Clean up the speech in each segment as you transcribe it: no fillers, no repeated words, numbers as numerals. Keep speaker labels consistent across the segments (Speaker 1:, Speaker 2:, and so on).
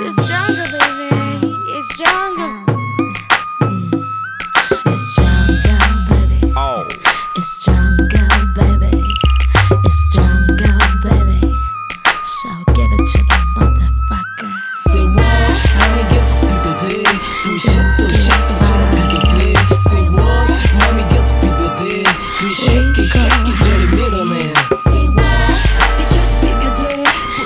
Speaker 1: It's jungle, baby. It's jungle. It's jungle, baby.
Speaker 2: Oh.
Speaker 1: It's jungle, baby. It's jungle, baby. So give it to me, motherfucker.
Speaker 3: Say what? Mommy gets 비벼대 그 샷도처럼 비벼대 Say what? Mommy gets 비벼대 그 shake 저리 밀어내
Speaker 1: Say what? Bitches 비벼대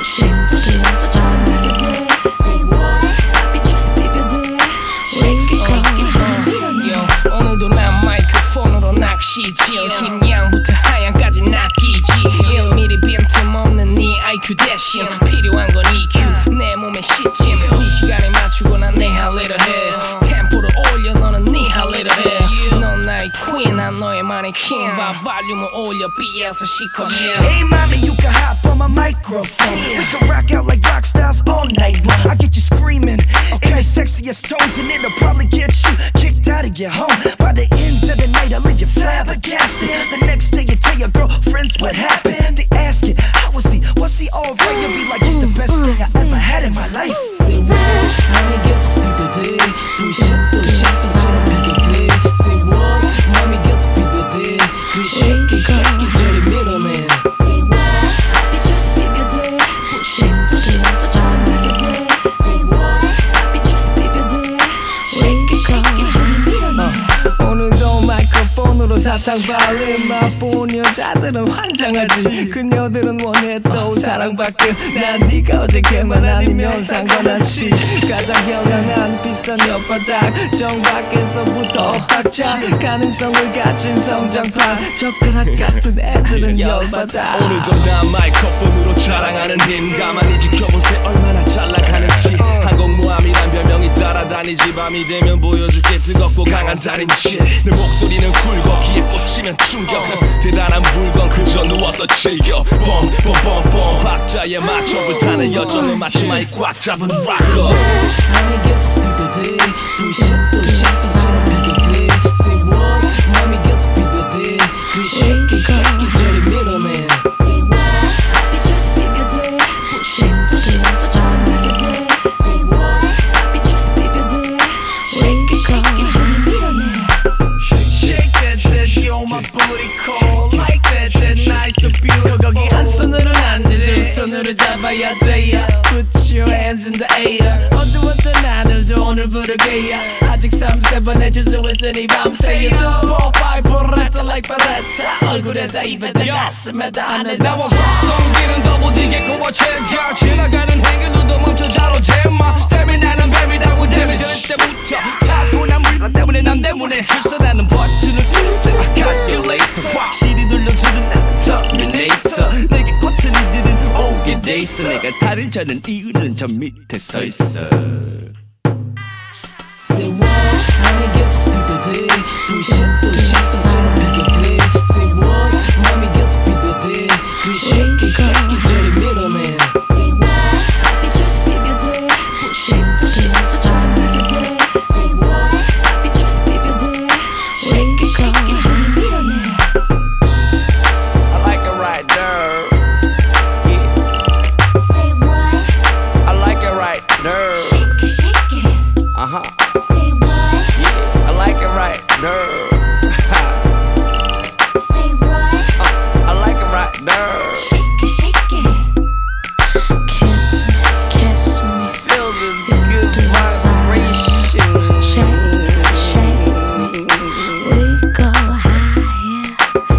Speaker 1: 샷도처럼 비벼대 Say what? Bitches 비벼대 shake 저리 밀어내.
Speaker 3: 오늘도 난 마이크폰으로 낚시질 김양부터 하양까지 낚이지 1mm 빈틈없는 네 IQ 대신 필요한 건 EQ 내 몸의 시침 네 시간에 맞추고 난 내 할 일을 해 템포를 올려 너는 네 할 일을 해넌 나의 queen 난 너의 마네킹 볼륨을 올려 B에서 시커 yeah.
Speaker 4: Hey mommy, you can hop on my microphone. We can rock out like rock stars all night long. I get you screaming in the sexiest tones, and it'll probably get you kicked out of your home. By the end of the night, I'll leave you flabbergasted. The next day, you tell your girlfriends what happened. They ask you, how was he? Was he alright? You'll be like, he's the best thing I ever had in my life.
Speaker 3: Say what? Mommy gets 비벼대 그 샷도처럼 비벼대 Say what? Mommy gets 비벼대 그 shake 저리 밀어내
Speaker 1: Say what? Bitches 비벼대 샷도처럼 비벼대 Say what? Bitches 비벼대 shake 저리 밀어내.
Speaker 3: 오늘도 마이크폰으로 사탕 발린 맛본 여자들은 환장하지 그녀들은 원했던 사랑받길 난 네가 어제게만 아니면 상관없지 가장 현명한 비싼 옆바닥 정밖에서부터 학자 가능성을 가진 성장판 젓가락 같은 애들은 열받아
Speaker 2: 오늘도 난 마이크폰으로 자랑하는 힘 가만히 지켜본 새 얼마나 잘 나가는지 항공모함이란 별명이 따라다니지 밤이 되면 보여줄게 뜨겁고 강한 달인지 내 목소리는 굴곡기에 꽂히면 충격 대단한 물건 그저 누워서 즐겨 bomb 박자에 맞춰 불타는 여정은 마치 마이크 꽉 잡은 락커
Speaker 3: Mommy gets 비벼대 그 샷도처럼 비벼대 Say what? Mommy gets 비벼대 그 shake 저리 밀어내
Speaker 1: Say what? Bitches 비벼대 샷도처럼 비벼대 Say what? Bitches 비벼대 shake 저리 밀어내.
Speaker 4: Shake that, you're my booty call. Like that, nice to beautiful.
Speaker 3: 거기 한 손으로는 안 돼 두 손으로 잡아야 돼야 Put your hands in the air 어두웠던 하늘도 오늘 부르게야 아직 3-4번 해줄 수 있으니 밤새야 Super vibrator like 바라타 얼굴에다 입에다 가슴에다 안에다
Speaker 2: 나와 성기는 더보지게 고와 체자 지나가는 행인도 멈춰 자로 제마 스태미나는 뱀이라고 데미지는 때부터 타고난 물건 때문에 남 때문에 주선하는 버튼을 뚫다 calculator 확실히 눌러주는 나는 터미네이터 내게 꽂힌 이들은 오게 돼있어 내가 달을 저는 이유는 저 밑에 서있어
Speaker 3: Say what? Mommy gets 비벼대 그 샷도처럼 비벼대 Say what? Mommy gets 비벼대 그 shake 저리 밀어내
Speaker 1: Say what? Bitches 비벼대 샷도처럼 비벼대 Say what? Bitches 비벼대 shake 저리 밀어내.
Speaker 2: I like it right there
Speaker 1: Say what?
Speaker 2: I like it right there
Speaker 1: Shake it.
Speaker 2: uh-huh
Speaker 1: Say what?
Speaker 2: yeah I like it right there
Speaker 1: Say what?
Speaker 2: I like it right there
Speaker 1: Shake it. Kiss me.
Speaker 2: feel this
Speaker 1: Feel
Speaker 2: good
Speaker 1: the
Speaker 2: vibration
Speaker 1: Shake me. We go higher.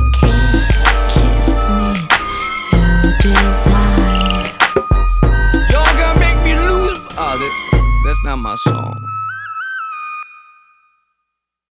Speaker 1: Kiss me. You desire.
Speaker 2: Y'all gonna make me lose. Oh, that's not my song.